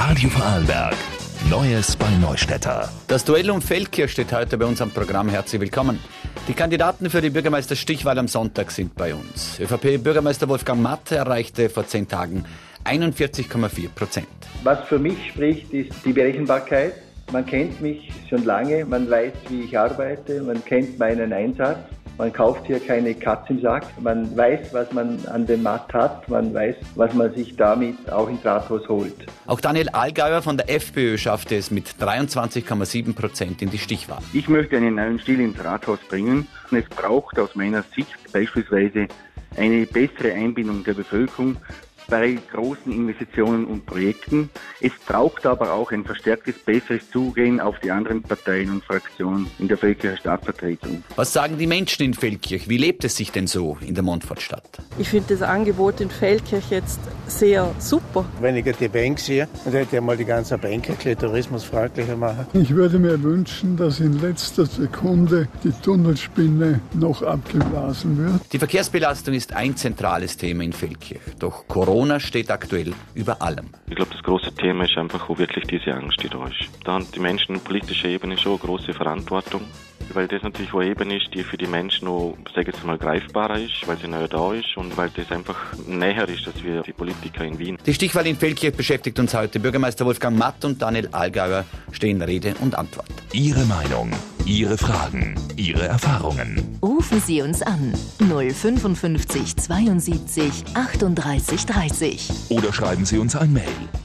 Radio Vorarlberg. Neues bei Neustädter. Das Duell um Feldkirch steht heute bei uns am Programm. Herzlich willkommen. Die Kandidaten für die Bürgermeisterstichwahl am Sonntag sind bei uns. ÖVP-Bürgermeister Wolfgang Matt erreichte vor 10 Tagen 41,4%. Was für mich spricht, ist die Berechenbarkeit. Man kennt mich schon lange, man weiß, wie ich arbeite, man kennt meinen Einsatz. Man kauft hier keine Katz im Sack. Man weiß, was man an dem Markt hat. Man weiß, was man sich damit auch ins Rathaus holt. Auch Daniel Allgäuer von der FPÖ schaffte es mit 23,7% in die Stichwahl. Ich möchte einen neuen Stil ins Rathaus bringen. Es braucht aus meiner Sicht beispielsweise eine bessere Einbindung der Bevölkerung bei großen Investitionen und Projekten. Es braucht aber auch ein verstärktes, besseres Zugehen auf die anderen Parteien und Fraktionen in der Feldkircher Stadtvertretung. Was sagen die Menschen in Feldkirch? Wie lebt es sich denn so in der Montfortstadt? Ich finde das Angebot in Feldkirch jetzt sehr super. Wenn ich die Bank sehe, dann hätte ich mal die ganze Bank tourismusfreundlicher machen. Ich würde mir wünschen, dass in letzter Sekunde die Tunnelspinne noch abgeblasen wird. Die Verkehrsbelastung ist ein zentrales Thema in Feldkirch. Doch Corona steht aktuell über allem. Ich glaube, das große Thema ist einfach, wo wirklich diese Angst da ist. Da haben die Menschen auf politischer Ebene schon eine große Verantwortung, weil das natürlich eine Ebene ist, die für die Menschen noch, sage ich jetzt mal, greifbarer ist, weil sie näher da ist und weil das einfach näher ist, als wir die Politiker in Wien. Die Stichwahl in Feldkirch beschäftigt uns heute. Bürgermeister Wolfgang Matt und Daniel Allgäuer stehen Rede und Antwort. Ihre Meinung, Ihre Fragen, Ihre Erfahrungen. Rufen Sie uns an 055 72 38 30. Oder schreiben Sie uns ein Mail.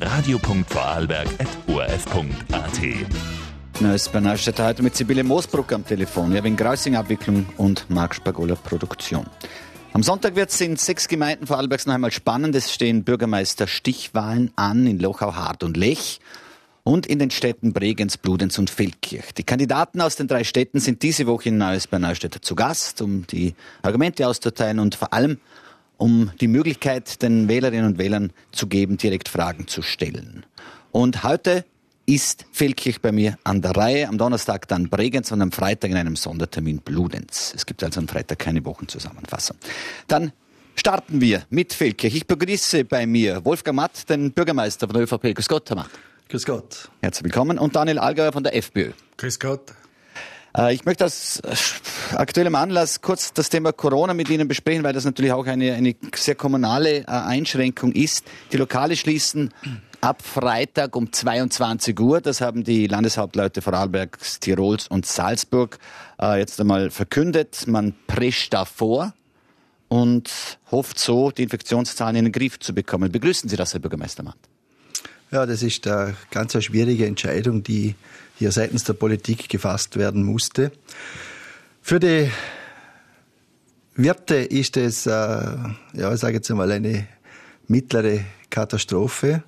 radio.vorarlberg@orf.at. Neues bei Neustädter heute mit Sibylle Moosbruck am Telefon, Erwin Grausing Abwicklung und Marc Spagola Produktion. Am Sonntag wird es in 6 Gemeinden Vorarlbergs noch einmal spannend. Es stehen Bürgermeisterstichwahlen an in Lochau, Hart und Lech und in den Städten Bregenz, Bludenz und Feldkirch. Die Kandidaten aus den 3 Städten sind diese Woche in Neues bei Neustädter zu Gast, um die Argumente auszuteilen und vor allem um die Möglichkeit den Wählerinnen und Wählern zu geben, direkt Fragen zu stellen. Und heute ist Feldkirch bei mir an der Reihe. Am Donnerstag dann Bregenz und am Freitag in einem Sondertermin Bludenz. Es gibt also am Freitag keine Wochenzusammenfassung. Dann starten wir mit Feldkirch. Ich begrüße bei mir Wolfgang Matt, den Bürgermeister von der ÖVP. Grüß Gott, Herr Matt. Grüß Gott. Herzlich willkommen. Und Daniel Allgäuer von der FPÖ. Grüß Gott. Ich möchte aus aktuellem Anlass kurz das Thema Corona mit Ihnen besprechen, weil das natürlich auch eine sehr kommunale Einschränkung ist. Die Lokale schließen ab Freitag um 22 Uhr. Das haben die Landeshauptleute Vorarlbergs, Tirols und Salzburg jetzt einmal verkündet. Man prescht davor und hofft so, die Infektionszahlen in den Griff zu bekommen. Begrüßen Sie das, Herr Bürgermeister Matt? Ja, das ist eine ganz schwierige Entscheidung, die hier seitens der Politik gefasst werden musste. Für die Wirte ist es, ich sage jetzt einmal, eine mittlere Katastrophe.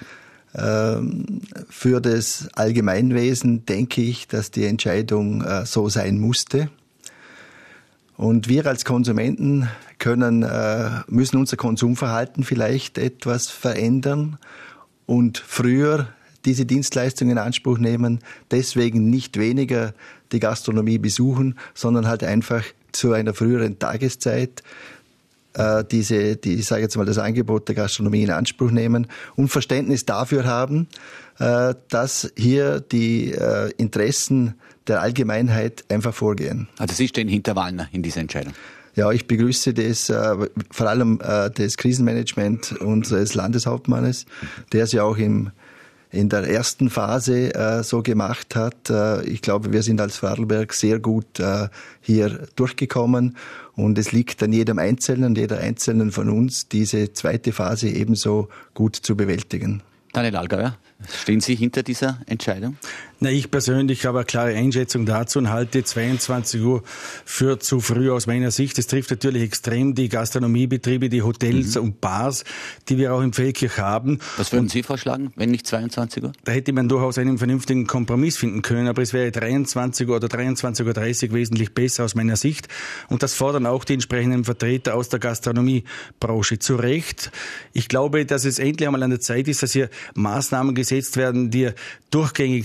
Für das Allgemeinwesen denke ich, dass die Entscheidung so sein musste. Und wir als Konsumenten müssen unser Konsumverhalten vielleicht etwas verändern und früher diese Dienstleistungen in Anspruch nehmen, deswegen nicht weniger die Gastronomie besuchen, sondern halt einfach zu einer früheren Tageszeit ich sage jetzt mal, das Angebot der Gastronomie in Anspruch nehmen und Verständnis dafür haben, dass hier die Interessen der Allgemeinheit einfach vorgehen. Also Sie stehen hinter Wallner in dieser Entscheidung? Ja, ich begrüße das, vor allem das Krisenmanagement unseres Landeshauptmannes, der es ja auch in der ersten Phase so gemacht hat. Ich glaube, wir sind als Vorarlberg sehr gut hier durchgekommen und es liegt an jedem Einzelnen, jeder Einzelnen von uns, diese zweite Phase ebenso gut zu bewältigen. Daniel Allgäuer, stehen Sie hinter dieser Entscheidung? Na, ich persönlich habe eine klare Einschätzung dazu und halte 22 Uhr für zu früh aus meiner Sicht. Es trifft natürlich extrem die Gastronomiebetriebe, die Hotels und Bars, die wir auch in Feldkirch haben. Was würden Sie vorschlagen, wenn nicht 22 Uhr? Da hätte man durchaus einen vernünftigen Kompromiss finden können, aber es wäre 23 Uhr oder 23.30 Uhr wesentlich besser aus meiner Sicht. Und das fordern auch die entsprechenden Vertreter aus der Gastronomiebranche zu Recht. Ich glaube, dass es endlich einmal an der Zeit ist, dass hier Maßnahmen gesetzt werden, die durchgängig sind.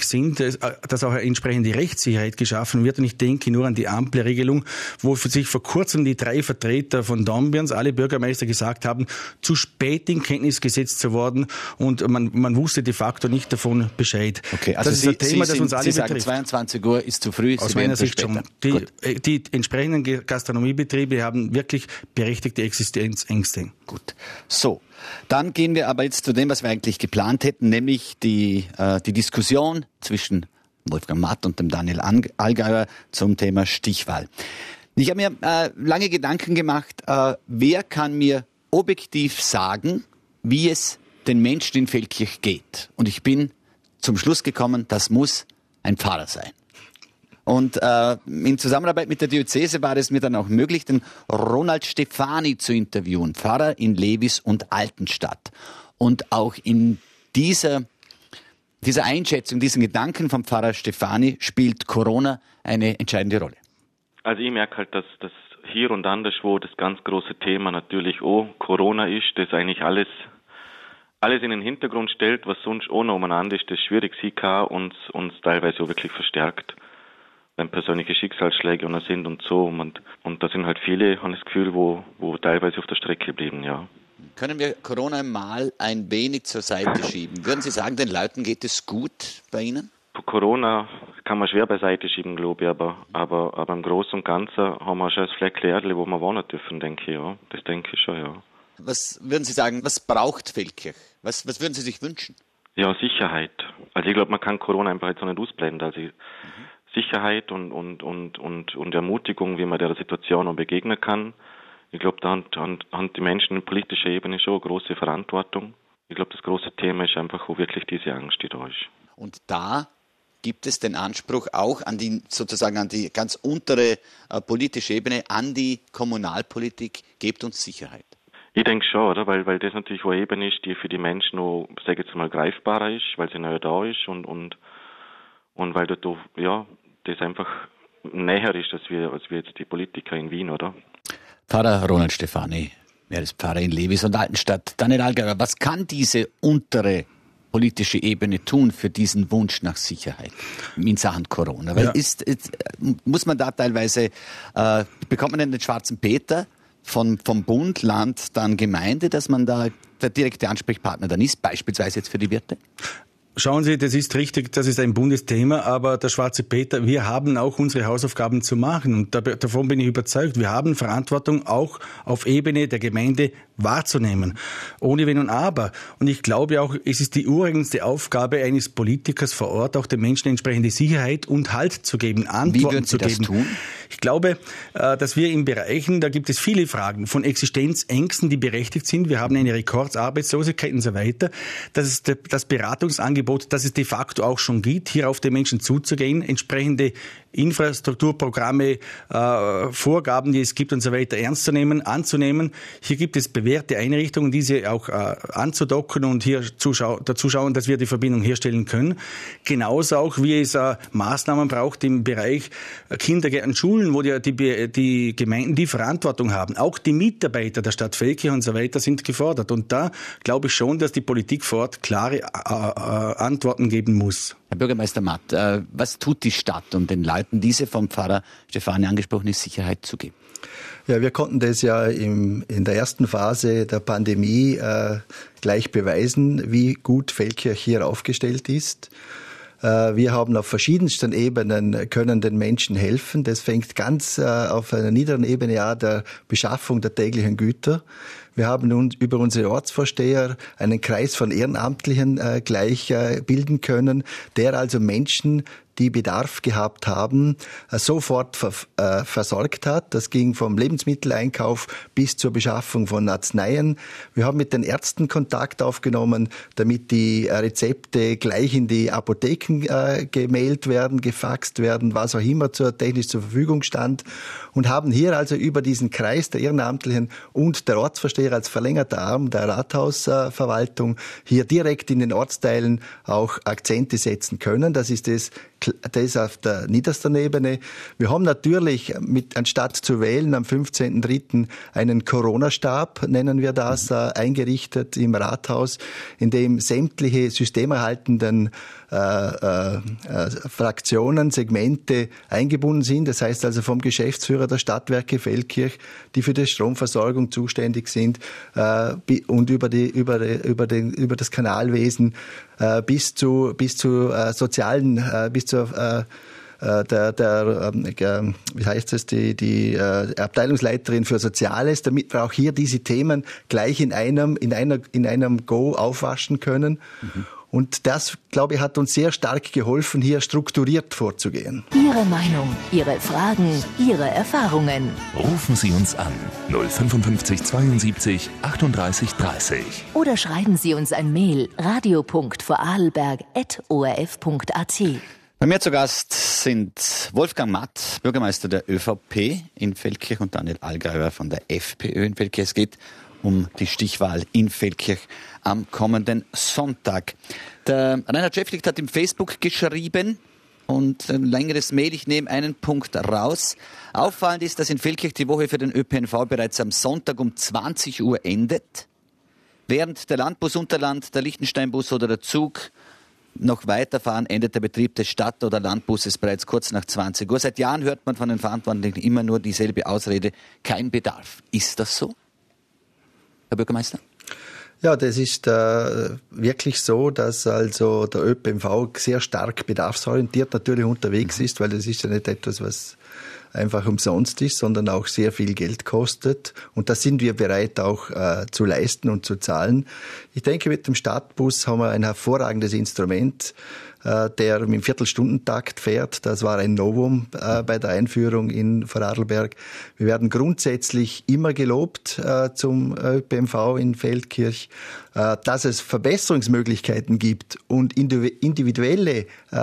dass auch eine entsprechende Rechtssicherheit geschaffen wird. Und ich denke nur an die Ampelregelung, wo sich vor kurzem die 3 Vertreter von Dornbirns, alle Bürgermeister, gesagt haben, zu spät in Kenntnis gesetzt zu worden und man wusste de facto nicht davon Bescheid. Okay, also das ist ein Thema, das uns alle sagen, betrifft. 22 Uhr ist zu früh. Aus meiner Sicht schon. Die entsprechenden Gastronomiebetriebe haben wirklich berechtigte Existenzängste. Gut. So, dann gehen wir aber jetzt zu dem, was wir eigentlich geplant hätten, nämlich die Diskussion zwischen Wolfgang Matt und dem Daniel Allgäuer zum Thema Stichwahl. Ich habe mir lange Gedanken gemacht, wer kann mir objektiv sagen, wie es den Menschen in Feldkirch geht. Und ich bin zum Schluss gekommen, das muss ein Pfarrer sein. Und in Zusammenarbeit mit der Diözese war es mir dann auch möglich, den Ronald Stefani zu interviewen, Pfarrer in Lewis und Altenstadt. Und auch in dieser Einschätzung, diesen Gedanken vom Pfarrer Stefani spielt Corona eine entscheidende Rolle. Also ich merke halt, dass das hier und anderswo das ganz große Thema natürlich auch Corona ist, das eigentlich alles in den Hintergrund stellt, was sonst auch noch umeinander ist, das schwierig sein kann und uns teilweise auch wirklich verstärkt, wenn persönliche Schicksalsschläge und sind und so. Und da sind halt viele, habe ich das Gefühl, wo teilweise auf der Strecke blieben, ja. Können wir Corona mal ein wenig zur Seite schieben? Würden Sie sagen, den Leuten geht es gut bei Ihnen? Corona kann man schwer beiseite schieben, glaube ich, aber im Großen und Ganzen haben wir schon das Fleckchen Erde, wo wir wohnen dürfen, denke ich, ja. Das denke ich schon, ja. Was würden Sie sagen, was braucht Feldkirch? Was würden Sie sich wünschen? Ja, Sicherheit. Also ich glaube, man kann Corona einfach jetzt so nicht ausblenden. Also Sicherheit und Ermutigung, wie man der Situation noch begegnen kann. Ich glaube, da haben die Menschen in politischer Ebene schon eine große Verantwortung. Ich glaube, das große Thema ist einfach auch wirklich diese Angst, die da ist. Und da gibt es den Anspruch auch an die ganz untere politische Ebene, an die Kommunalpolitik, gebt uns Sicherheit. Ich denke schon, oder? Weil das natürlich eine Ebene ist, die für die Menschen noch, sage ich jetzt mal, greifbarer ist, weil sie näher da ist und weil dort, ja, das einfach näher ist, als wir jetzt die Politiker in Wien, oder? Pfarrer Ronald Stefani, er ist Pfarrer in Lewis und Altenstadt. Daniel Allgäuer, was kann diese untere politische Ebene tun für diesen Wunsch nach Sicherheit in Sachen Corona? Weil muss man da teilweise, bekommt man denn den schwarzen Peter vom Bund, Land, dann Gemeinde, dass man da der direkte Ansprechpartner dann ist, beispielsweise jetzt für die Wirte? Schauen Sie, das ist richtig, das ist ein Bundesthema, aber der schwarze Peter, wir haben auch unsere Hausaufgaben zu machen und davon bin ich überzeugt. Wir haben Verantwortung auch auf Ebene der Gemeinde wahrzunehmen, ohne Wenn und Aber. Und ich glaube auch, es ist die ureigenste Aufgabe eines Politikers vor Ort, auch den Menschen entsprechende Sicherheit und Halt zu geben, Antworten zu geben. Wie würden Sie das tun? Ich glaube, dass wir in Bereichen, da gibt es viele Fragen von Existenzängsten, die berechtigt sind. Wir haben eine Rekordarbeitslosigkeit und so weiter. Das ist das Beratungsangebot, das es de facto auch schon gibt, hier auf die Menschen zuzugehen, entsprechende Infrastrukturprogramme, Vorgaben, die es gibt und so weiter ernst zu nehmen, anzunehmen. Hier gibt es bewährte Einrichtungen, diese auch anzudocken und hier dazu schauen, dass wir die Verbindung herstellen können. Genauso auch, wie es Maßnahmen braucht im Bereich Kindergärten, Schulen, wo die Gemeinden die Verantwortung haben. Auch die Mitarbeiter der Stadt Feldkirch und so weiter sind gefordert. Und da glaube ich schon, dass die Politik vor Ort klare Antworten geben muss. Herr Bürgermeister Matt, was tut die Stadt, um den Leuten diese vom Pfarrer Stefani angesprochene Sicherheit zu geben? Ja, wir konnten das ja in der ersten Phase der Pandemie gleich beweisen, wie gut Feldkirch hier aufgestellt ist. Wir haben auf verschiedensten Ebenen können den Menschen helfen. Das fängt ganz auf einer niederen Ebene an, der Beschaffung der täglichen Güter. Wir haben nun über unsere Ortsvorsteher einen Kreis von Ehrenamtlichen gleich bilden können, der also Menschen, die Bedarf gehabt haben, sofort versorgt hat. Das ging vom Lebensmitteleinkauf bis zur Beschaffung von Arzneien. Wir haben mit den Ärzten Kontakt aufgenommen, damit die Rezepte gleich in die Apotheken gemailt werden, gefaxt werden, was auch immer technisch zur Verfügung stand. Und haben hier also über diesen Kreis der Ehrenamtlichen und der Ortsvorsteher als verlängerter Arm der Rathausverwaltung hier direkt in den Ortsteilen auch Akzente setzen können. Das ist das auf der niedersten Ebene. Wir haben natürlich anstatt zu wählen am 15.03. einen Corona-Stab, nennen wir das, eingerichtet im Rathaus, in dem sämtliche systemerhaltenden Fraktionen, Segmente eingebunden sind. Das heißt also vom Geschäftsführer der Stadtwerke Feldkirch, die für die Stromversorgung zuständig sind, und über das Kanalwesen bis zu sozialen, bis zur wie heißt das, die Abteilungsleiterin für Soziales, damit wir auch hier diese Themen gleich in einem Go aufwaschen können. Mhm. Und das, glaube ich, hat uns sehr stark geholfen, hier strukturiert vorzugehen. Ihre Meinung, Ihre Fragen, Ihre Erfahrungen. Rufen Sie uns an 055 72 38 30. Oder schreiben Sie uns ein Mail radio.vorarlberg@orf.at. Bei mir zu Gast sind Wolfgang Matt, Bürgermeister der ÖVP in Feldkirch, und Daniel Allgäuer von der FPÖ in Feldkirch. Es geht um die Stichwahl in Feldkirch am kommenden Sonntag. Der Reinhard Schäfflicht hat im Facebook geschrieben, und ein längeres Mail, ich nehme einen Punkt raus. Auffallend ist, dass in Feldkirch die Woche für den ÖPNV bereits am Sonntag um 20 Uhr endet, während der Landbus Unterland, der Liechtensteinbus oder der Zug noch weiterfahren, endet der Betrieb des Stadt- oder Landbusses bereits kurz nach 20 Uhr. Seit Jahren hört man von den Verantwortlichen immer nur dieselbe Ausrede: kein Bedarf. Ist das so, Herr Bürgermeister? Ja, das ist wirklich so, dass also der ÖPNV sehr stark bedarfsorientiert natürlich unterwegs ist, weil das ist ja nicht etwas, was einfach umsonst ist, sondern auch sehr viel Geld kostet. Und das sind wir bereit auch zu leisten und zu zahlen. Ich denke, mit dem Stadtbus haben wir ein hervorragendes Instrument, der im Viertelstundentakt fährt. Das war ein Novum bei der Einführung in Vorarlberg. Wir werden grundsätzlich immer gelobt zum ÖPNV in Feldkirch. Dass es Verbesserungsmöglichkeiten gibt und individuelle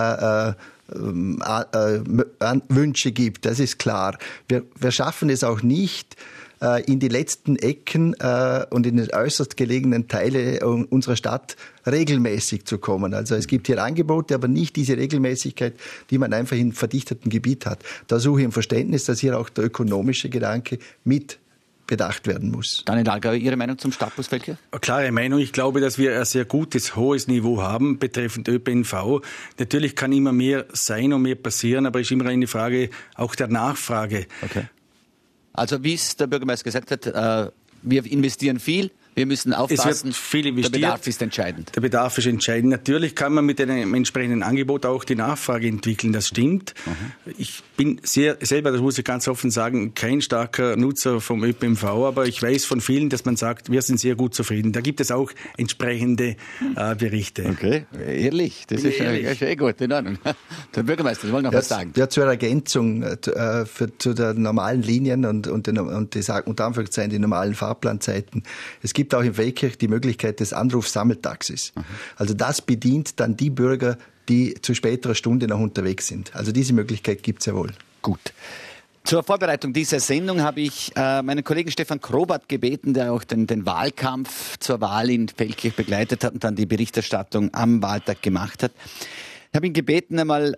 Wünsche gibt, das ist klar. Wir schaffen es auch nicht, in die letzten Ecken und in den äußerst gelegenen Teile unserer Stadt regelmäßig zu kommen. Also es gibt hier Angebote, aber nicht diese Regelmäßigkeit, die man einfach im verdichteten Gebiet hat. Da suche ich ein Verständnis, dass hier auch der ökonomische Gedanke mit bedacht werden muss. Daniel Allgäuer, Ihre Meinung zum Stadtbus Feldkirch? Klare Meinung. Ich glaube, dass wir ein sehr gutes, hohes Niveau haben betreffend ÖPNV. Natürlich kann immer mehr sein und mehr passieren, aber es ist immer eine Frage auch der Nachfrage. Okay. Also wie es der Bürgermeister gesagt hat, wir investieren viel, wir müssen aufpassen. Es wird viel investiert. Der Bedarf ist entscheidend. Der Bedarf ist entscheidend. Natürlich kann man mit einem entsprechenden Angebot auch die Nachfrage entwickeln, das stimmt. Mhm. Ich bin selber, das muss ich ganz offen sagen, kein starker Nutzer vom ÖPNV, aber ich weiß von vielen, dass man sagt, wir sind sehr gut zufrieden. Da gibt es auch entsprechende Berichte. Okay, ehrlich, das ist eh gut, in Ordnung. Der Bürgermeister, Sie wollen noch was sagen? Ja, zur Ergänzung zu den normalen Linien und unter Anführungszeichen die normalen Fahrplanzeiten. Es gibt auch in Feldkirch die Möglichkeit des Anruf-Sammeltaxis. Mhm. Also das bedient dann die Bürger, die zu späterer Stunde noch unterwegs sind. Also diese Möglichkeit gibt es ja wohl. Gut. Zur Vorbereitung dieser Sendung habe ich meinen Kollegen Stefan Krobart gebeten, der auch den Wahlkampf zur Wahl in Feldkirch begleitet hat und dann die Berichterstattung am Wahltag gemacht hat. Ich habe ihn gebeten, einmal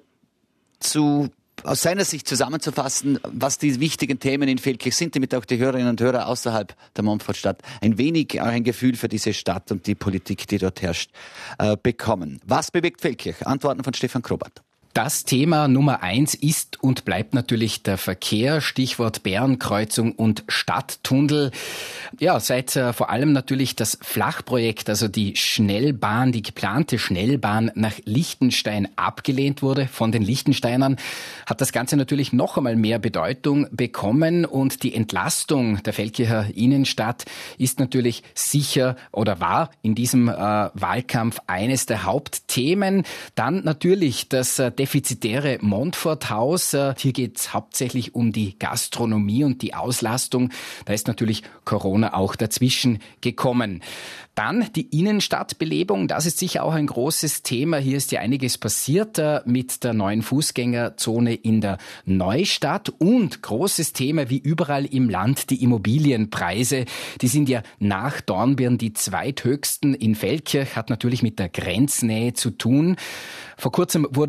aus seiner Sicht zusammenzufassen, was die wichtigen Themen in Feldkirch sind, damit auch die Hörerinnen und Hörer außerhalb der Montfortstadt ein wenig auch ein Gefühl für diese Stadt und die Politik, die dort herrscht, bekommen. Was bewegt Feldkirch? Antworten von Stefan Krobart. Das Thema Nummer 1 ist und bleibt natürlich der Verkehr, Stichwort Bärenkreuzung und Stadttunnel. Ja, seit vor allem natürlich das Flachprojekt, also die Schnellbahn, die geplante Schnellbahn nach Liechtenstein abgelehnt wurde von den Liechtensteinern, hat das Ganze natürlich noch einmal mehr Bedeutung bekommen und die Entlastung der Feldkircher Innenstadt ist natürlich sicher oder war in diesem Wahlkampf eines der Hauptthemen. Dann natürlich das defizitäre Montforthaus. Hier geht es hauptsächlich um die Gastronomie und die Auslastung. Da ist natürlich Corona auch dazwischen gekommen. Dann die Innenstadtbelebung, das ist sicher auch ein großes Thema. Hier ist ja einiges passiert mit der neuen Fußgängerzone in der Neustadt und großes Thema wie überall im Land die Immobilienpreise. Die sind ja nach Dornbirn die zweithöchsten in Feldkirch, hat natürlich mit der Grenznähe zu tun. Vor kurzem wurde in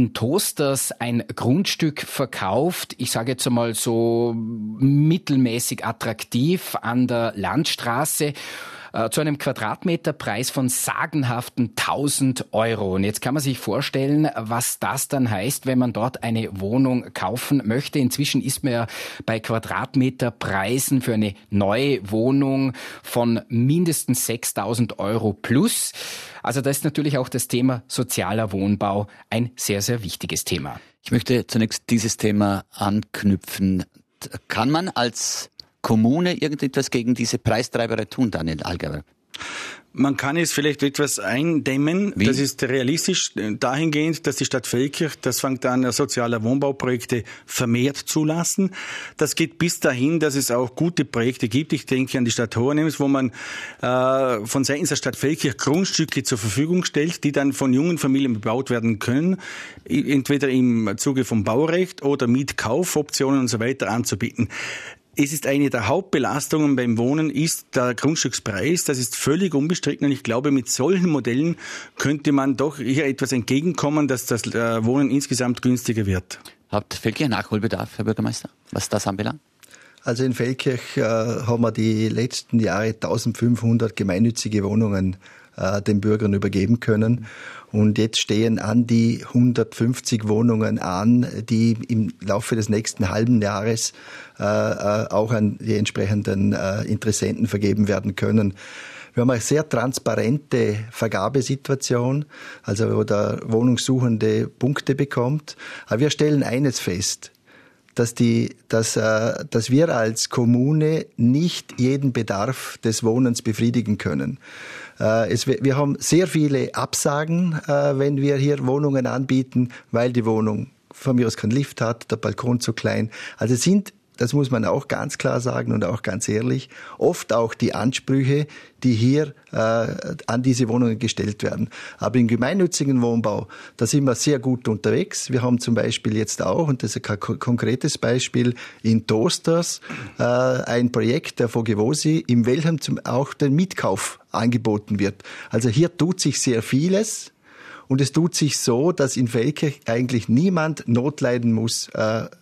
in Toasters ein Grundstück verkauft, ich sage jetzt einmal so mittelmäßig attraktiv an der Landstraße, zu einem Quadratmeterpreis von sagenhaften 1.000 €. Und jetzt kann man sich vorstellen, was das dann heißt, wenn man dort eine Wohnung kaufen möchte. Inzwischen ist man ja bei Quadratmeterpreisen für eine neue Wohnung von mindestens 6.000 € plus. Also da ist natürlich auch das Thema sozialer Wohnbau ein sehr, sehr wichtiges Thema. Ich möchte zunächst dieses Thema anknüpfen. Kann man als Kommune irgendetwas gegen diese Preistreiberei tun, Daniel Allgäuer? Man kann es vielleicht etwas eindämmen. Wie? Das ist realistisch dahingehend, dass die Stadt Feldkirch, das fängt an, soziale Wohnbauprojekte vermehrt zulassen. Das geht bis dahin, dass es auch gute Projekte gibt. Ich denke an die Stadt Hohenems, wo man von seitens der Stadt Feldkirch Grundstücke zur Verfügung stellt, die dann von jungen Familien bebaut werden können, entweder im Zuge vom Baurecht oder Mietkaufoptionen und so weiter anzubieten. Es ist eine der Hauptbelastungen beim Wohnen, ist der Grundstückspreis. Das ist völlig unbestritten und ich glaube, mit solchen Modellen könnte man doch hier etwas entgegenkommen, dass das Wohnen insgesamt günstiger wird. Habt Feldkirch Nachholbedarf, Herr Bürgermeister, was das anbelangt? Also in Feldkirch haben wir die letzten Jahre 1.500 gemeinnützige Wohnungen den Bürgern übergeben können. Und jetzt stehen an die 150 Wohnungen an, die im Laufe des nächsten halben Jahres auch an die entsprechenden Interessenten vergeben werden können. Wir haben eine sehr transparente Vergabesituation, also wo der Wohnungssuchende Punkte bekommt. Aber wir stellen eines fest, dass wir als Kommune nicht jeden Bedarf des Wohnens befriedigen können. Wir haben sehr viele Absagen, wenn wir hier Wohnungen anbieten, weil die Wohnung von mir aus keinen Lift hat, der Balkon zu klein. Also das muss man auch ganz klar sagen und auch ganz ehrlich, oft auch die Ansprüche, die hier an diese Wohnungen gestellt werden. Aber im gemeinnützigen Wohnbau, da sind wir sehr gut unterwegs. Wir haben zum Beispiel jetzt auch, und das ist ein konkretes Beispiel, in Toasters ein Projekt der Vogevosi, in welchem auch der Mietkauf angeboten wird. Also hier tut sich sehr vieles. Und es tut sich so, dass in Feldkirch eigentlich niemand Not leiden muss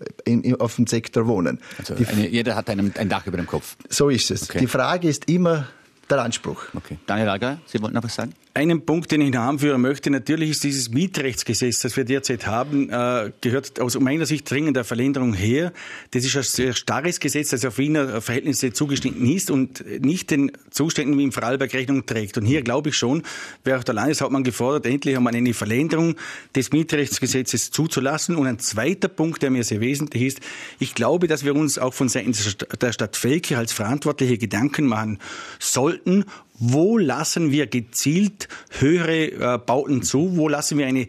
auf dem Sektor Wohnen. Also jeder hat ein Dach über dem Kopf. So ist es. Okay. Die Frage ist immer der Anspruch. Okay. Daniel Allgäuer, Sie wollten noch was sagen? Einen Punkt, den ich noch anführen möchte, natürlich ist dieses Mietrechtsgesetz, das wir derzeit haben, gehört aus meiner Sicht dringend der Veränderung her. Das ist ein sehr starres Gesetz, das auf Wiener Verhältnisse zugeschnitten ist und nicht den Zuständen wie im Vorarlberg Rechnung trägt. Und hier glaube ich schon, wäre auch der Landeshauptmann gefordert, endlich einmal eine Veränderung des Mietrechtsgesetzes zuzulassen. Und ein zweiter Punkt, der mir sehr wesentlich ist, ich glaube, dass wir uns auch von Seiten der Stadt Feldkirch als Verantwortliche Gedanken machen sollten, wo lassen wir gezielt höhere Bauten zu? Wo lassen wir eine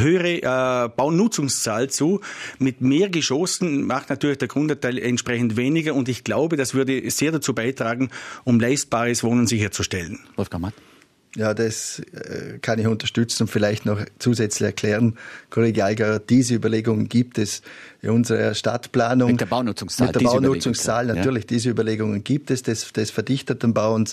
höhere Baunutzungszahl zu? Mit mehr Geschossen macht natürlich der Grundanteil entsprechend weniger. Und ich glaube, das würde sehr dazu beitragen, um leistbares Wohnen sicherzustellen. Wolfgang Matt. Ja, das kann ich unterstützen und vielleicht noch zusätzlich erklären. Kollege Allgäuer, diese Überlegungen gibt es in unserer Stadtplanung. Mit der Baunutzungszahl. Mit der Baunutzungszahl, natürlich, ja. Diese Überlegungen gibt es, des verdichteten Bauens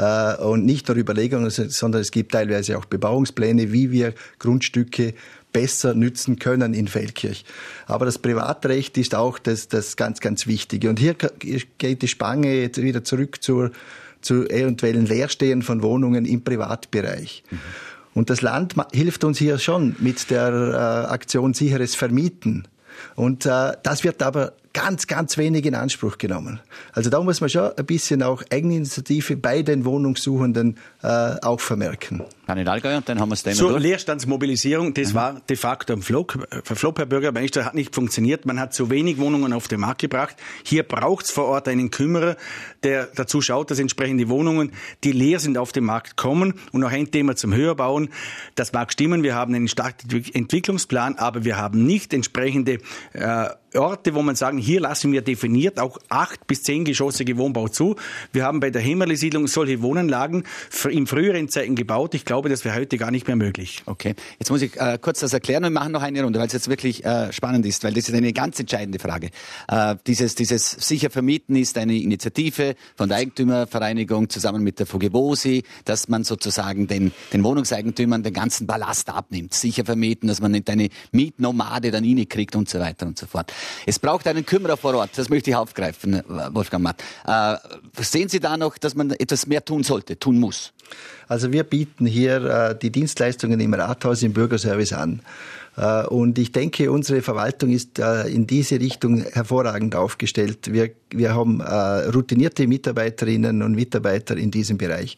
und nicht nur Überlegungen, sondern es gibt teilweise auch Bebauungspläne, wie wir Grundstücke besser nützen können in Feldkirch. Aber das Privatrecht ist auch das ganz, ganz Wichtige. Und hier geht die Spange jetzt wieder zurück zu eventuellen Leerstehen von Wohnungen im Privatbereich. Mhm. Und das Land hilft uns hier schon mit der Aktion sicheres Vermieten. Und das wird aber ganz, ganz wenig in Anspruch genommen. Also da muss man schon ein bisschen auch Eigeninitiative bei den Wohnungssuchenden auch vermerken. Daniel Allgäuer, dann haben wir es dann zur Leerstandsmobilisierung, das war de facto ein Flop, Herr Bürgermeister, hat nicht funktioniert. Man hat zu wenig Wohnungen auf den Markt gebracht. Hier braucht es vor Ort einen Kümmerer, der dazu schaut, dass entsprechende Wohnungen, die leer sind, auf den Markt kommen. Und noch ein Thema zum Höherbauen. Das mag stimmen, wir haben einen starken Entwicklungsplan, aber wir haben nicht entsprechende Orte, wo man sagen, hier lassen wir definiert auch 8 bis 10-geschossige Wohnbau zu. Wir haben bei der Hämmerli-Siedlung solche Wohnanlagen in früheren Zeiten gebaut. Ich glaube, das wäre heute gar nicht mehr möglich. Okay, jetzt muss ich kurz das erklären und wir machen noch eine Runde, weil es jetzt wirklich spannend ist, weil das ist eine ganz entscheidende Frage. Dieses sicher vermieten ist eine Initiative von der Eigentümervereinigung zusammen mit der Vogevosi, dass man sozusagen den Wohnungseigentümern den ganzen Ballast abnimmt. Sicher vermieten, dass man nicht eine Mietnomade dann reinkriegt und so weiter und so fort. Es braucht einen Kümmerer vor Ort, das möchte ich aufgreifen, Wolfgang Matt. Sehen Sie da noch, dass man etwas mehr tun sollte, tun muss? Also wir bieten hier die Dienstleistungen im Rathaus im Bürgerservice an. Und ich denke, unsere Verwaltung ist in diese Richtung hervorragend aufgestellt. Wir haben routinierte Mitarbeiterinnen und Mitarbeiter in diesem Bereich.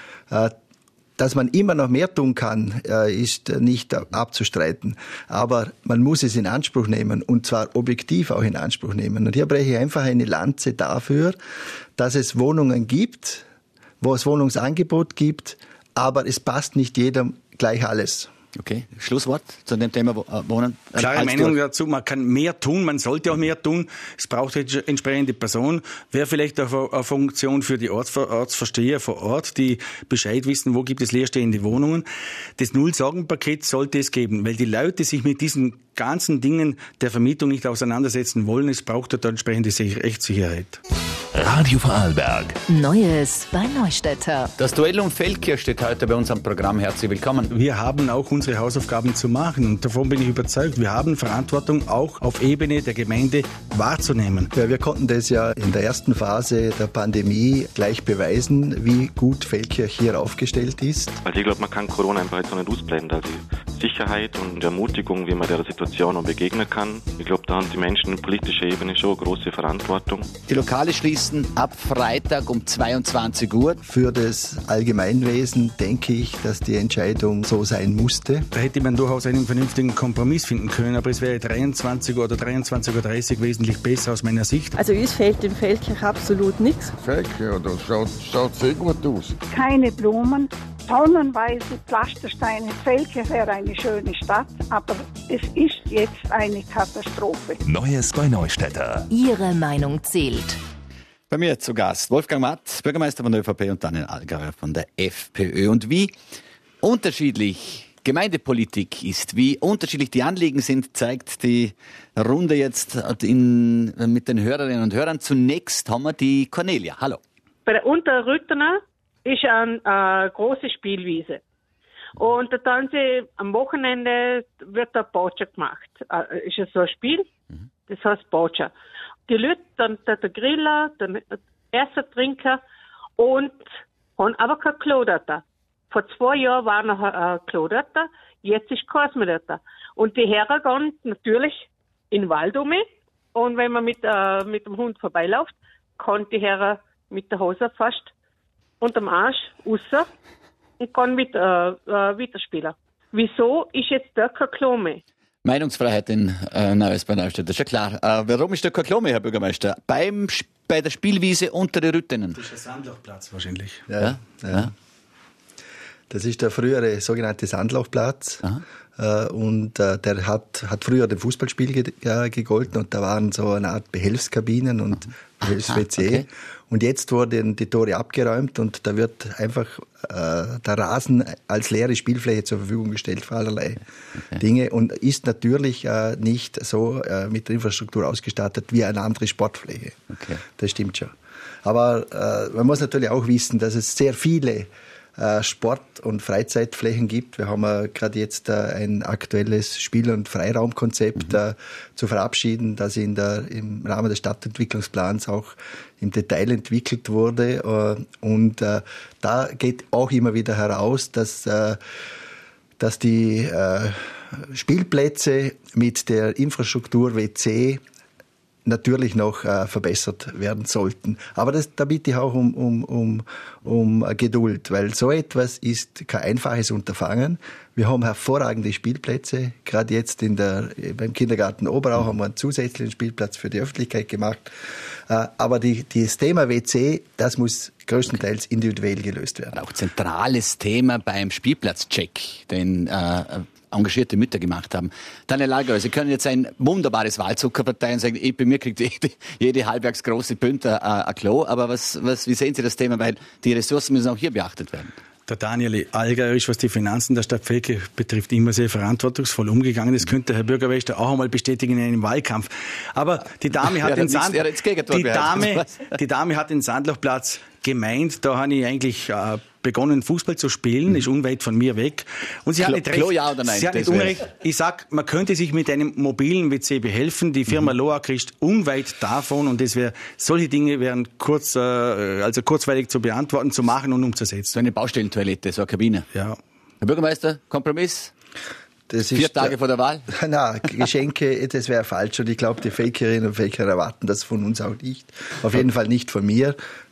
Dass man immer noch mehr tun kann, ist nicht abzustreiten. Aber man muss es in Anspruch nehmen und zwar objektiv auch in Anspruch nehmen. Und hier breche ich einfach eine Lanze dafür, dass es Wohnungen gibt, wo es Wohnungsangebot gibt, aber es passt nicht jedem gleich alles. Okay, Schlusswort zu dem Thema Wohnen. Klare Meinung dazu, man kann mehr tun, man sollte auch mehr tun. Es braucht eine entsprechende Person. Wäre vielleicht auch eine Funktion für die Ortsversteher vor Ort, die Bescheid wissen, wo gibt es leerstehende Wohnungen. Das Null-Sorgen-Paket sollte es geben, weil die Leute sich mit diesen ganzen Dingen der Vermietung nicht auseinandersetzen wollen. Es braucht dort entsprechende Rechtssicherheit. Radio Vorarlberg. Neues bei Neustädter. Das Duell um Feldkirch steht heute bei uns am Programm. Herzlich willkommen. Wir haben auch unsere Hausaufgaben zu machen und davon bin ich überzeugt. Wir haben Verantwortung auch auf Ebene der Gemeinde wahrzunehmen. Ja, wir konnten das ja in der ersten Phase der Pandemie gleich beweisen, wie gut Feldkirch hier aufgestellt ist. Also ich glaube, man kann Corona einfach jetzt noch nicht ausblenden. Also Sicherheit und Ermutigung, wie man der Situation noch begegnen kann. Ich glaube, da haben die Menschen auf politischer Ebene schon eine große Verantwortung. Die Lokale schließen ab Freitag um 22 Uhr. Für das Allgemeinwesen denke ich, dass die Entscheidung so sein musste. Da hätte man durchaus einen vernünftigen Kompromiss finden können, aber es wäre 23 Uhr oder 23.30 Uhr wesentlich besser aus meiner Sicht. Also es fehlt in Feldkirch absolut nichts. Feldkirch, das schaut sehr gut aus. Keine Blumen, tonnenweise Pflastersteine. Feldkirch wäre eine schöne Stadt, aber es ist jetzt eine Katastrophe. Neues bei Neustädter. Ihre Meinung zählt. Bei mir zu Gast Wolfgang Matt, Bürgermeister von der ÖVP und Daniel Allgäuer von der FPÖ. Und wie unterschiedlich Gemeindepolitik ist, wie unterschiedlich die Anliegen sind, zeigt die Runde jetzt mit den Hörerinnen und Hörern. Zunächst haben wir die Cornelia. Hallo. Bei der Unterrüttener ist eine große Spielwiese. Und dann am Wochenende wird da Boccia gemacht. Ist ja so ein Spiel, das heißt Boccia. Die Leute, dann der Griller, der Essen, Trinker und haben aber kein Klodater. Vor 2 Jahren war noch ein Klodater, jetzt ist keins mehr da. Und die Herren gehen natürlich in den Wald um. Und wenn man mit dem Hund vorbeiläuft, kann die Herren mit der Hose fast unterm Arsch raus und kann weiterspielen. Wieso ist jetzt da kein Klo mehr? Meinungsfreiheit in Neues bei Neustädter, ist ja klar. Warum ist da kein Klo mehr, Herr Bürgermeister? Bei der Spielwiese unter den Rüttenen. Das ist ein Sandlochplatz wahrscheinlich. Ja. Das ist der frühere sogenannte Sandlochplatz. Und der hat früher dem Fußballspiel gegolten und da waren so eine Art Behelfskabinen und Behelfs-WC. Okay. Und jetzt wurden die Tore abgeräumt und da wird einfach der Rasen als leere Spielfläche zur Verfügung gestellt für allerlei Dinge und ist natürlich nicht so mit der Infrastruktur ausgestattet wie eine andere Sportfläche. Okay. Das stimmt schon. Aber man muss natürlich auch wissen, dass es sehr viele Sport- und Freizeitflächen gibt. Wir haben gerade jetzt ein aktuelles Spiel- und Freiraumkonzept zu verabschieden, das im Rahmen des Stadtentwicklungsplans auch im Detail entwickelt wurde. Und da geht auch immer wieder heraus, dass die Spielplätze mit der Infrastruktur WC natürlich noch verbessert werden sollten. Aber da bitte ich auch um Geduld, weil so etwas ist kein einfaches Unterfangen. Wir haben hervorragende Spielplätze. Gerade jetzt beim Kindergarten Oberau haben wir einen zusätzlichen Spielplatz für die Öffentlichkeit gemacht. Aber das Thema WC, das muss größtenteils individuell gelöst werden. Auch zentrales Thema beim Spielplatzcheck, den engagierte Mütter gemacht haben. Daniel Allgäuer, Sie können jetzt ein wunderbares Wahlzucker verteilen und sagen, bei mir kriegt jede halbwegs große Pünter ein Klo, aber wie sehen Sie das Thema, weil die Ressourcen müssen auch hier beachtet werden? Der Daniel Allgäuer ist, was die Finanzen der Stadt Feldkirch betrifft, immer sehr verantwortungsvoll umgegangen. Das könnte Herr Bürgermeister auch einmal bestätigen in einem Wahlkampf. Aber die Dame hat den Sandlochplatz gemeint, da habe ich eigentlich begonnen, Fußball zu spielen, ist unweit von mir weg. Und sie hat nicht recht. Ja oder nein? Sie hat nicht Unrecht. Ich sag, man könnte sich mit einem mobilen WC behelfen. Die Firma Loac ist unweit davon und solche Dinge wären kurzweilig zu beantworten, zu machen und umzusetzen. So eine Baustellentoilette, so eine Kabine. Ja. Herr Bürgermeister, Kompromiss? Das ist 4 Tage vor der Wahl? Nein, Geschenke, das wäre falsch. Und ich glaube, die Feldkircherinnen und Feldkircher erwarten das von uns auch nicht. Auf jeden Fall nicht von mir.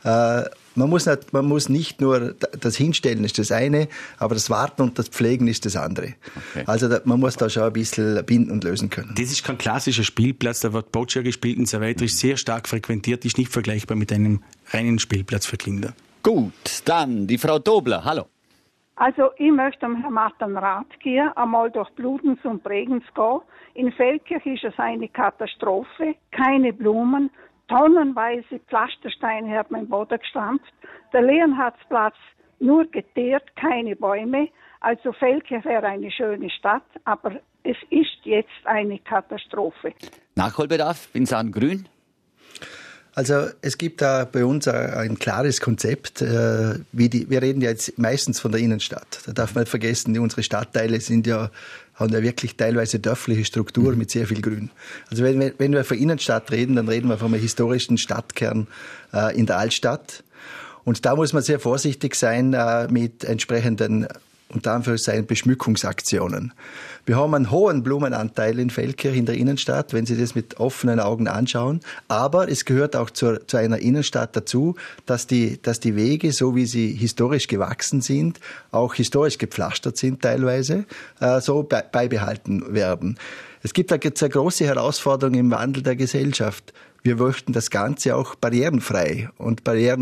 Man muss nicht nur das Hinstellen ist das eine, aber das Warten und das Pflegen ist das andere. Okay. Also man muss da schon ein bisschen binden und lösen können. Das ist kein klassischer Spielplatz, da wird Boccia gespielt und so weiter, ist sehr stark frequentiert, ist nicht vergleichbar mit einem reinen Spielplatz für Kinder. Gut, dann die Frau Dobler, hallo. Also ich möchte dem Herrn Martin Rat geben, einmal durch Bludenz und Bregenz gehen. In Feldkirch ist es eine Katastrophe, keine Blumen, tonnenweise Pflastersteine hat man im Boden gestampft, der Leonhardsplatz nur geteert, keine Bäume. Also Feldkirch wäre eine schöne Stadt, aber es ist jetzt eine Katastrophe. Nachholbedarf in Sachen Grün? Also es gibt da bei uns ein klares Konzept. Wir reden ja jetzt meistens von der Innenstadt. Da darf man nicht vergessen, unsere Stadtteile haben ja wirklich teilweise dörfliche Struktur mit sehr viel Grün. Also wenn wir von Innenstadt reden, dann reden wir von einem historischen Stadtkern in der Altstadt. Und da muss man sehr vorsichtig sein mit entsprechenden unter Anführungszeichen Beschmückungsaktionen. Wir haben einen hohen Blumenanteil in Feldkirch in der Innenstadt, wenn Sie das mit offenen Augen anschauen. Aber es gehört auch zu einer Innenstadt dazu, dass die Wege, so wie sie historisch gewachsen sind, auch historisch gepflastert sind teilweise, so beibehalten werden. Es gibt da jetzt eine große Herausforderung im Wandel der Gesellschaft. Wir möchten das Ganze auch barrierenfrei und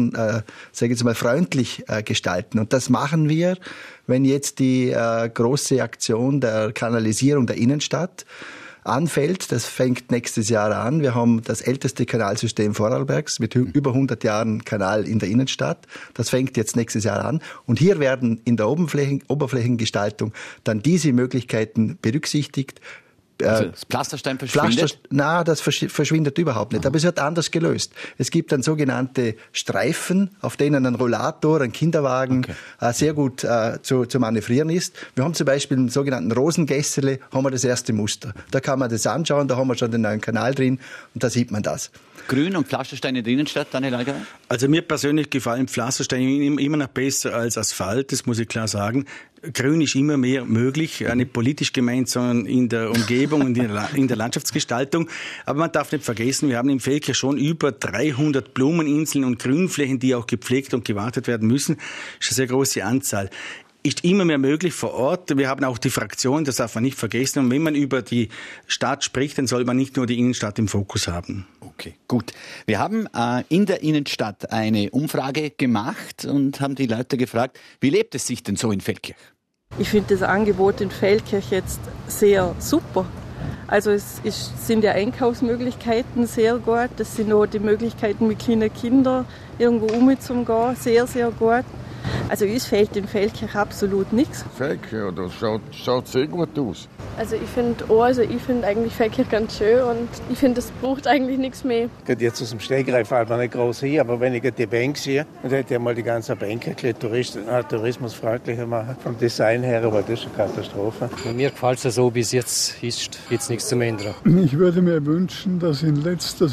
freundlich gestalten. Und das machen wir, wenn jetzt die große Aktion der Kanalisierung der Innenstadt anfällt. Das fängt nächstes Jahr an. Wir haben das älteste Kanalsystem Vorarlbergs mit über 100 Jahren Kanal in der Innenstadt. Das fängt jetzt nächstes Jahr an. Und hier werden in der Oberflächengestaltung dann diese Möglichkeiten berücksichtigt. Also das Pflasterstein verschwindet? Das verschwindet überhaupt nicht. Aber es wird anders gelöst. Es gibt dann sogenannte Streifen, auf denen ein Rollator, ein Kinderwagen sehr gut zu manövrieren ist. Wir haben zum Beispiel im sogenannten Rosengässele haben wir das erste Muster. Da kann man das anschauen, da haben wir schon den neuen Kanal drin und da sieht man das. Grün und Pflastersteine in der Innenstadt, Daniel Allgäuer? Also mir persönlich gefallen Pflastersteine immer noch besser als Asphalt, das muss ich klar sagen. Grün ist immer mehr möglich, nicht politisch gemeint, sondern in der Umgebung und in der Landschaftsgestaltung. Aber man darf nicht vergessen, wir haben im Feldkirch schon über 300 Blumeninseln und Grünflächen, die auch gepflegt und gewartet werden müssen. Das ist eine sehr große Anzahl. Ist immer mehr möglich vor Ort. Wir haben auch die Fraktion, das darf man nicht vergessen. Und wenn man über die Stadt spricht, dann soll man nicht nur die Innenstadt im Fokus haben. Okay, gut. Wir haben in der Innenstadt eine Umfrage gemacht und haben die Leute gefragt, wie lebt es sich denn so in Feldkirch? Ich finde das Angebot in Feldkirch jetzt sehr super. Also sind ja Einkaufsmöglichkeiten sehr gut. Das sind auch die Möglichkeiten mit kleinen Kindern irgendwo umzugehen, sehr, sehr gut. Also uns fehlt in Feldkirch absolut nichts. Feldkirch, das schaut sehr gut aus. Also ich finde eigentlich Feldkirch ganz schön und ich finde, es braucht eigentlich nichts mehr. Jetzt aus dem Stegreif fällt mir nicht groß hin, aber wenn ich die Bank sehe, dann hätte ich mal die ganze Bank ein bisschen tourismusfreundlicher machen. Vom Design her, aber das ist eine Katastrophe. Mir gefällt es so, wie es jetzt ist, jetzt nichts zum Ändern. Ich würde mir wünschen, dass in letzter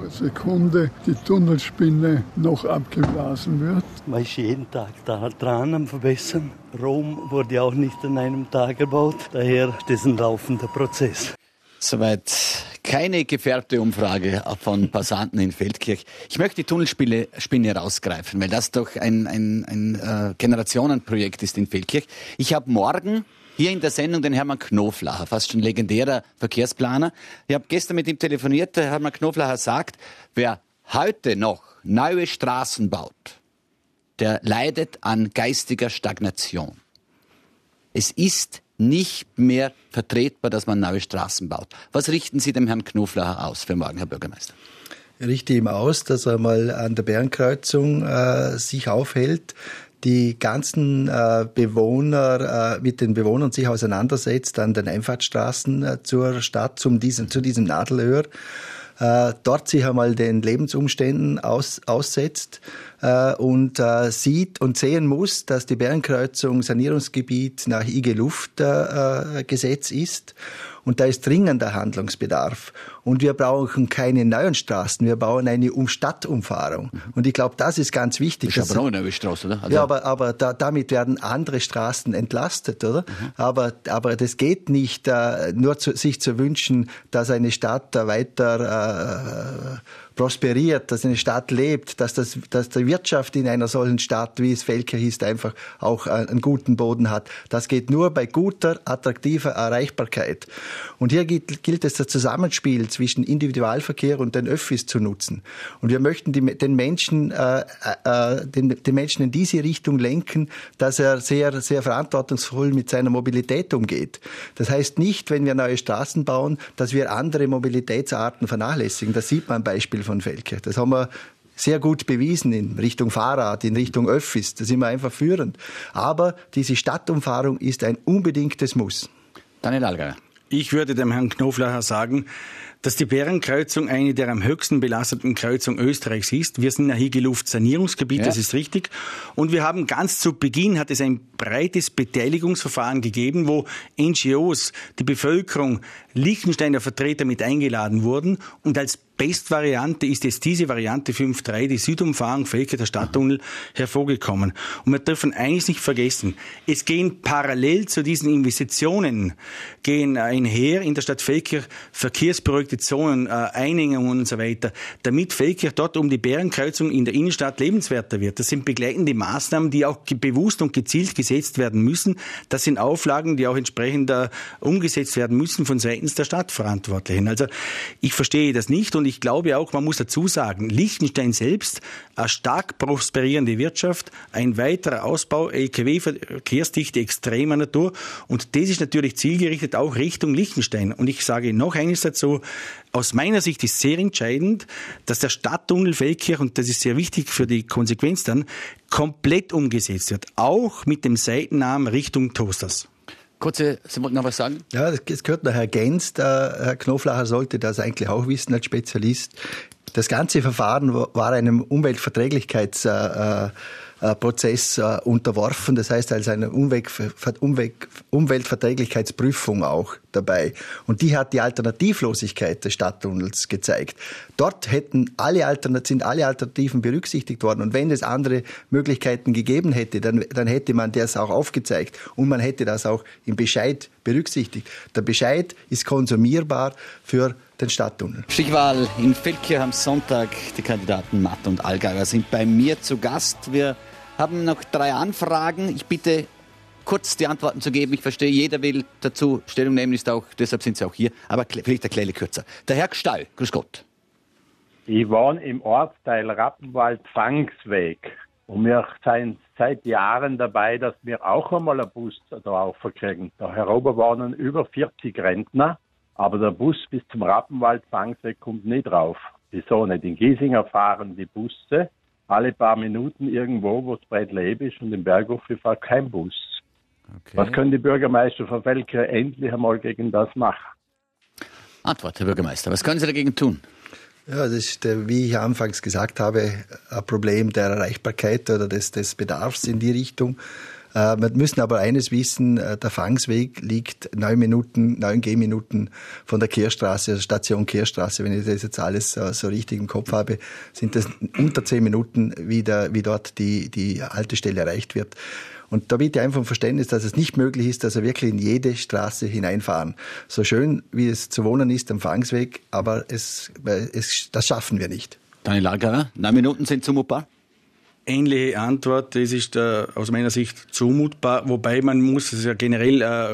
Sekunde die Tunnelspinne noch abgeblasen wird. Man ist jeden Tag dran am Verbessern. Rom wurde ja auch nicht an einem Tag gebaut, daher ist das ein laufender Prozess. Soweit keine gefärbte Umfrage von Passanten in Feldkirch. Ich möchte die Tunnelspinne rausgreifen, weil das doch ein Generationenprojekt ist in Feldkirch. Ich habe morgen hier in der Sendung den Hermann Knoflacher, fast schon legendärer Verkehrsplaner. Ich habe gestern mit ihm telefoniert, der Hermann Knoflacher sagt, wer heute noch neue Straßen baut, der leidet an geistiger Stagnation. Es ist nicht mehr vertretbar, dass man neue Straßen baut. Was richten Sie dem Herrn Knoflacher aus für morgen, Herr Bürgermeister? Ich richte ihm aus, dass er mal an der Bärenkreuzung sich aufhält, die ganzen Bewohner mit den Bewohnern sich auseinandersetzt an den Einfahrtsstraßen zur Stadt, zu diesem Nadelöhr. Dort sich einmal den Lebensumständen aussetzt und sieht und sehen muss, dass die Bärenkreuzung Sanierungsgebiet nach IG Luft Gesetz ist. Und da ist dringender Handlungsbedarf. Und wir brauchen keine neuen Straßen, wir bauen eine Stadtumfahrung. Und ich glaube, das ist ganz wichtig. Das ist aber auch eine neue Straße, oder? Also ja, aber damit werden andere Straßen entlastet, oder? Aber das geht nicht, sich zu wünschen, dass eine Stadt weiter prosperiert, dass eine Stadt lebt, dass die Wirtschaft in einer solchen Stadt, wie es Feldkirch ist, einfach auch einen guten Boden hat. Das geht nur bei guter, attraktiver Erreichbarkeit. Und hier gilt es, das Zusammenspiel zwischen Individualverkehr und den Öffis zu nutzen. Und wir möchten den Menschen in diese Richtung lenken, dass er sehr, sehr verantwortungsvoll mit seiner Mobilität umgeht. Das heißt nicht, wenn wir neue Straßen bauen, dass wir andere Mobilitätsarten vernachlässigen. Das sieht man am Beispiel von Feldkirch. Das haben wir sehr gut bewiesen in Richtung Fahrrad, in Richtung Öffis. Da sind wir einfach führend. Aber diese Stadtumfahrung ist ein unbedingtes Muss. Daniel Allgeier. Ich würde dem Herrn Knoflacher sagen, dass die Bärenkreuzung eine der am höchsten belasteten Kreuzungen Österreichs ist. Wir sind ein IG-Luft-Sanierungsgebiet, das ist richtig. Und wir haben ganz zu Beginn, hat es ein breites Beteiligungsverfahren gegeben, wo NGOs, die Bevölkerung, Liechtensteiner Vertreter mit eingeladen wurden. Und als Bestvariante ist jetzt diese Variante 5.3, die Südumfahrung Feldkirch, der Stadttunnel, hervorgekommen. Und wir dürfen eines nicht vergessen. Es gehen parallel zu diesen Investitionen, einher in der Stadt Feldkirch verkehrsberuhigte Zonen, Einengungen und so weiter, damit Feldkirch dort um die Bärenkreuzung in der Innenstadt lebenswerter wird. Das sind begleitende Maßnahmen, die auch bewusst und gezielt gesetzt werden müssen. Das sind Auflagen, die auch entsprechend umgesetzt werden müssen von seitens der Stadtverantwortlichen. Also ich verstehe das nicht und ich glaube auch, man muss dazu sagen, Liechtenstein selbst, eine stark prosperierende Wirtschaft, ein weiterer Ausbau, LKW-Verkehrsdichte extremer Natur und das ist natürlich zielgerichtet auch Richtung Liechtenstein. Und ich sage noch eines dazu, aus meiner Sicht ist sehr entscheidend, dass der Stadttunnel Feldkirch, und das ist sehr wichtig für die Konsequenz dann, komplett umgesetzt wird, auch mit dem Seitenarm Richtung Toasters. Kurze, Sie wollten noch was sagen? Ja, das gehört noch ergänzt. Herr Knoflacher sollte das eigentlich auch wissen als Spezialist. Das ganze Verfahren war einem Umweltverträglichkeitsprozess unterworfen. Das heißt also eine Umweltverträglichkeitsprüfung auch dabei. Und die hat die Alternativlosigkeit des Stadttunnels gezeigt. Dort sind alle Alternativen berücksichtigt worden. Und wenn es andere Möglichkeiten gegeben hätte, dann hätte man das auch aufgezeigt. Und man hätte das auch im Bescheid berücksichtigt. Der Bescheid ist konsumierbar für den Stadttunnel. Stichwahl in Feldkirch am Sonntag. Die Kandidaten Matt und Allgeier sind bei mir zu Gast. Wir haben noch 3 Anfragen. Ich bitte kurz die Antworten zu geben. Ich verstehe, jeder will dazu Stellung nehmen, deshalb sind Sie auch hier. Aber vielleicht ein kleines kürzer. Der Herr Gstall, grüß Gott. Ich wohne im Ortsteil Rappenwald-Pfangsweg und wir sind seit Jahren dabei, dass wir auch einmal einen Bus drauf verkriegen. Da heroben wohnen über 40 Rentner, aber der Bus bis zum Rappenwald-Pfangsweg kommt nicht drauf. Wieso nicht? In Giesinger fahren die Busse alle paar Minuten irgendwo, wo es breit leer ist, und im Berghof fährt kein Bus. Okay. Was können die Bürgermeister von Feldkirch endlich einmal gegen das machen? Antwort, Herr Bürgermeister. Was können Sie dagegen tun? Ja, das ist, wie ich anfangs gesagt habe, ein Problem der Erreichbarkeit oder des Bedarfs in die Richtung. Wir müssen aber eines wissen, der Pfangsweg liegt 9 Gehminuten von der Kehrstraße, also Station Kehrstraße. Wenn ich das jetzt alles so richtig im Kopf habe, sind das unter 10 Minuten, wie dort die Haltestelle erreicht wird. Und da bitte ich einfach um Verständnis, dass es nicht möglich ist, dass wir wirklich in jede Straße hineinfahren. So schön, wie es zu wohnen ist am Pfangsweg, aber das schaffen wir nicht. Daniel Allgeier, 9 Minuten sind zumutbar? Ähnliche Antwort, das ist aus meiner Sicht zumutbar, wobei man muss es ja generell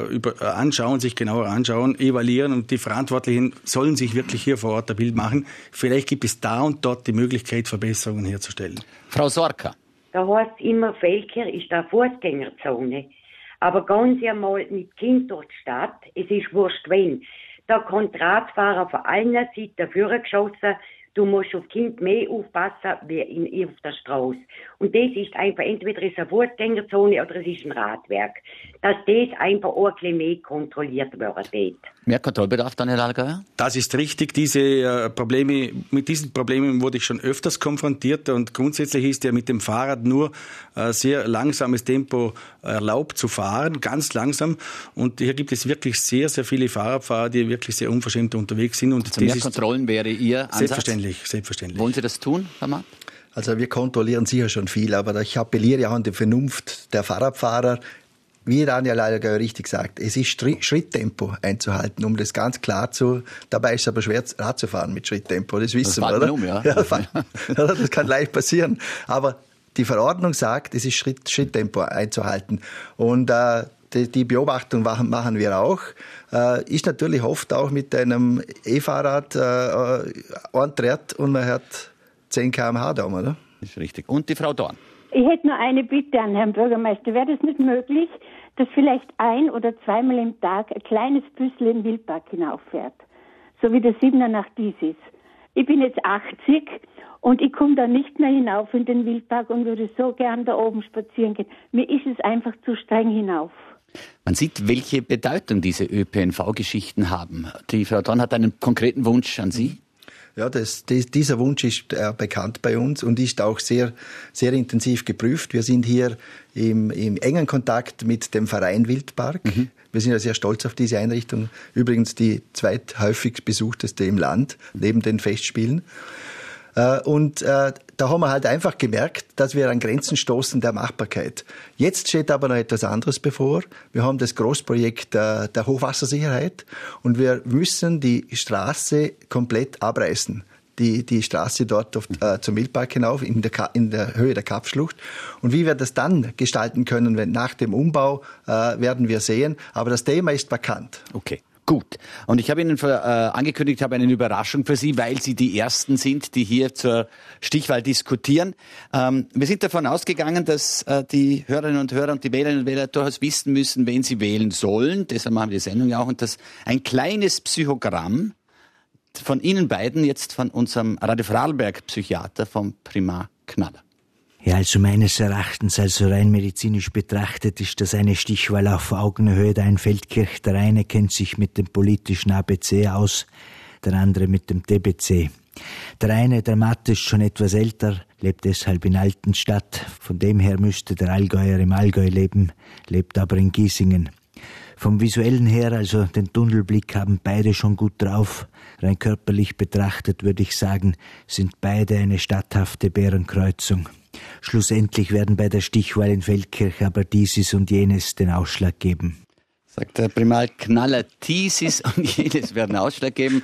sich genauer anschauen, evaluieren, und die Verantwortlichen sollen sich wirklich hier vor Ort ein Bild machen. Vielleicht gibt es da und dort die Möglichkeit, Verbesserungen herzustellen. Frau Sorka. Da heißt immer, Feldkirch ist eine Fußgängerzone. Aber gehen Sie einmal mit Kind durch die Stadt, es ist wurscht wenn. Da kommt der Radfahrer von allen Seiten vorgeschossen. Du musst auf Kind mehr aufpassen wie auf der Straße. Und das ist einfach, entweder ist es eine Fußgängerzone oder es ist ein Radwerk. Dass das einfach auch ein bisschen mehr kontrolliert wird dort. Mehr Kontrollbedarf, Daniel Allgaier? Das ist richtig. Mit diesen Problemen wurde ich schon öfters konfrontiert und grundsätzlich ist ja mit dem Fahrrad nur sehr langsames Tempo erlaubt zu fahren, ganz langsam. Und hier gibt es wirklich sehr, sehr viele Fahrradfahrer, die wirklich sehr unverschämt unterwegs sind. Und also mehr Kontrollen wäre Ihr Ansatz? Selbstverständlich. Wollen Sie das tun, Herr Matt? Also wir kontrollieren sicher schon viel, aber ich appelliere ja an die Vernunft der Fahrradfahrer. Wie Daniel Allgaier richtig sagt, es ist Schritttempo einzuhalten, um das ganz klar zu... Dabei ist es aber schwer, Rad zu fahren mit Schritttempo, das wissen wir, oder? Das kann leicht passieren. Aber die Verordnung sagt, es ist Schritttempo einzuhalten. Und die Beobachtung machen wir auch. Ist natürlich oft auch mit einem E-Fahrrad antritt und man hat 10 km/h da, oder? Das ist richtig. Und die Frau Dorn? Ich hätte nur eine Bitte an Herrn Bürgermeister. Wäre das nicht möglich, dass vielleicht 1- oder zweimal im Tag ein kleines Büssel in den Wildpark hinauffährt? So wie der 7er nach dies ist. Ich bin jetzt 80 und ich komme da nicht mehr hinauf in den Wildpark und würde so gern da oben spazieren gehen. Mir ist es einfach zu streng hinauf. Man sieht, welche Bedeutung diese ÖPNV-Geschichten haben. Die Frau Dorn hat einen konkreten Wunsch an Sie. Ja, dieser Wunsch ist bekannt bei uns und ist auch sehr, sehr intensiv geprüft. Wir sind hier im engen Kontakt mit dem Verein Wildpark. Wir sind ja sehr stolz auf diese Einrichtung. Übrigens die zweithäufigst besuchteste im Land, neben den Festspielen. Und da haben wir halt einfach gemerkt, dass wir an Grenzen stoßen der Machbarkeit. Jetzt steht aber noch etwas anderes bevor. Wir haben das Großprojekt der Hochwassersicherheit und wir müssen die Straße komplett abreißen. Die Straße dort zum Wildpark hinauf, in der Höhe der Kapschlucht. Und wie wir das dann gestalten können, nach dem Umbau, werden wir sehen. Aber das Thema ist bekannt. Okay. Gut. Und ich habe Ihnen angekündigt, ich habe eine Überraschung für Sie, weil Sie die Ersten sind, die hier zur Stichwahl diskutieren. Wir sind davon ausgegangen, dass die Hörerinnen und Hörer und die Wählerinnen und Wähler durchaus wissen müssen, wen sie wählen sollen. Deshalb machen wir die Sendung ja auch. Und dass ein kleines Psychogramm von Ihnen beiden, jetzt von unserem Radio Vorarlberg-Psychiater, vom Primar Knaller. Ja, also meines Erachtens, also rein medizinisch betrachtet, ist das eine Stichwahl auf Augenhöhe. Der ein Feldkirch, der eine kennt sich mit dem politischen ABC aus, der andere mit dem TBC. Der eine, der Matt, ist schon etwas älter, lebt deshalb in Altenstadt. Von dem her müsste der Allgäuer im Allgäu leben, lebt aber in Giesingen. Vom Visuellen her, also den Tunnelblick, haben beide schon gut drauf. Rein körperlich betrachtet würde ich sagen, sind beide eine statthafte Bärenkreuzung. Schlussendlich werden bei der Stichwahl in Feldkirch aber dieses und jenes den Ausschlag geben. Sagt der Primar Knaller, dieses und jenes werden Ausschlag geben.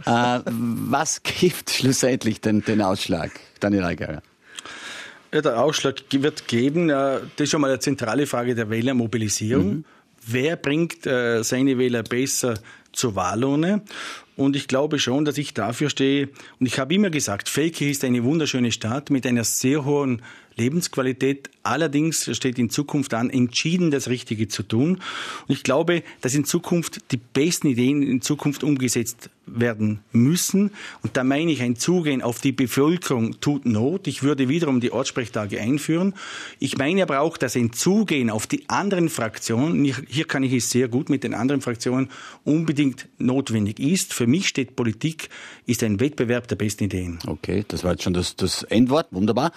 Was gibt schlussendlich den Ausschlag, Daniel Allgaier? Ja, der Ausschlag wird geben, das ist schon mal eine zentrale Frage der Wählermobilisierung. Wer bringt seine Wähler besser zur Wahlurne? Und ich glaube schon, dass ich dafür stehe. Und ich habe immer gesagt, Feldkirch ist eine wunderschöne Stadt mit einer sehr hohen Lebensqualität. Allerdings steht in Zukunft an, entschieden das Richtige zu tun. Und ich glaube, dass in Zukunft die besten Ideen in Zukunft umgesetzt werden müssen. Und da meine ich, ein Zugehen auf die Bevölkerung tut Not. Ich würde wiederum die Ortssprechtage einführen. Ich meine aber auch, dass ein Zugehen auf die anderen Fraktionen, hier kann ich es sehr gut mit den anderen Fraktionen, unbedingt notwendig ist. Für mich steht Politik, ist ein Wettbewerb der besten Ideen. Okay, das war jetzt schon das Endwort. Wunderbar.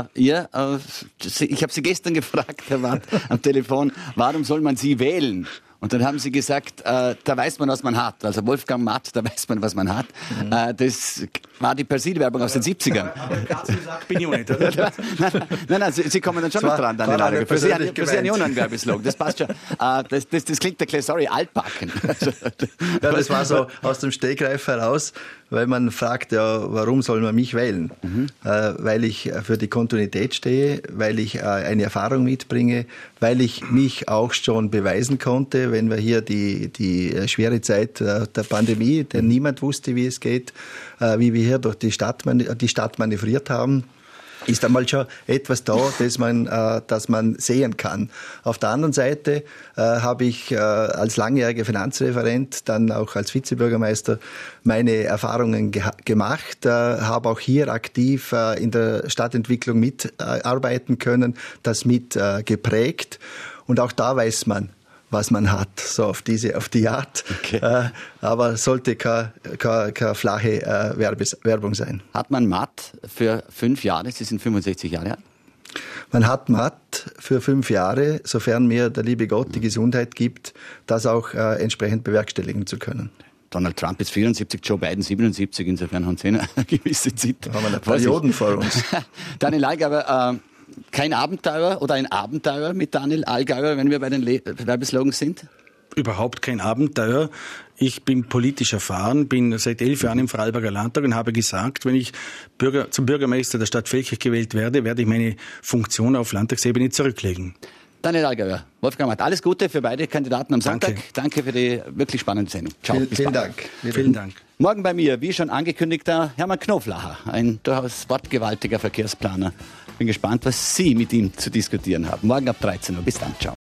Ich habe Sie gestern gefragt, Herr Matt, am Telefon, warum soll man Sie wählen? Und dann haben Sie gesagt, da weiß man, was man hat. Also Wolfgang Matt, da weiß man, was man hat. Das war die Persil-Werbung aus den 70ern. Bin ich auch nicht, oder? Nein, Sie kommen dann schon noch dran, Daniel Allgaier. Für Sie ein Unanwerbeslogan. Das passt schon. Das klingt ein bisschen, sorry, altbacken. Ja, das war so aus dem Stegreif heraus, weil man fragt, ja, warum soll man mich wählen? Weil ich für die Kontinuität stehe, weil ich eine Erfahrung mitbringe, weil ich mich auch schon beweisen konnte, wenn wir hier die schwere Zeit der Pandemie, denn niemand wusste, wie es geht, wie wir hier durch die Stadt manövriert haben. ist einmal schon etwas da, das man sehen kann. Auf der anderen Seite habe ich als langjähriger Finanzreferent, dann auch als Vizebürgermeister meine Erfahrungen gemacht, habe auch hier aktiv in der Stadtentwicklung mitarbeiten können, das mit geprägt. Und auch da weiß man, was man hat, so auf die Art. Okay. Aber sollte keine flache Werbung sein. Hat man Matt für 5 Jahre? Sie sind 65 Jahre alt. Man hat Matt für 5 Jahre, sofern mir der liebe Gott die Gesundheit gibt, das auch entsprechend bewerkstelligen zu können. Donald Trump ist 74, Joe Biden 77, insofern haben sie eine gewisse Zeit. Da haben wir eine Perioden vor uns. Daniel Allgäuer, kein Abenteuer oder ein Abenteuer mit Daniel Allgäuer, wenn wir bei den Werbeslogans sind? Überhaupt kein Abenteuer. Ich bin politisch erfahren, bin seit 11 Jahren im Vorarlberger Landtag und habe gesagt, wenn ich zum Bürgermeister der Stadt Feldkirch gewählt werde, werde ich meine Funktion auf Landtagsebene zurücklegen. Daniel Allgäuer, Wolfgang Matt, alles Gute für beide Kandidaten am Sonntag. Danke für die wirklich spannende Sendung. Ciao. Vielen Dank. Vielen Dank. Morgen bei mir, wie schon angekündigt, der Hermann Knoflacher, ein durchaus wortgewaltiger Verkehrsplaner. Bin gespannt, was Sie mit ihm zu diskutieren haben. Morgen ab 13 Uhr. Bis dann. Ciao.